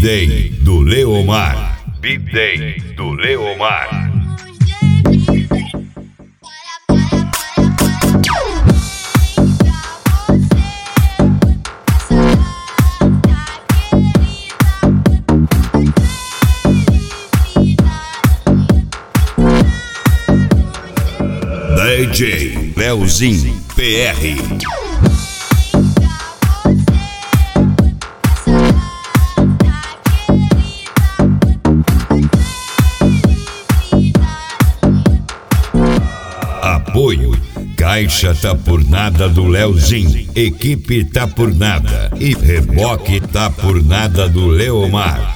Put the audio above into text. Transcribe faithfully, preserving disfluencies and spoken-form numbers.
B-Day do Leomar. B-Day do Leomar. D J Leozinho P R. Apoio Caixa Tá Por Nada do Leozinho, Equipe Tá Por Nada e Reboque Tá Por Nada do Leomar.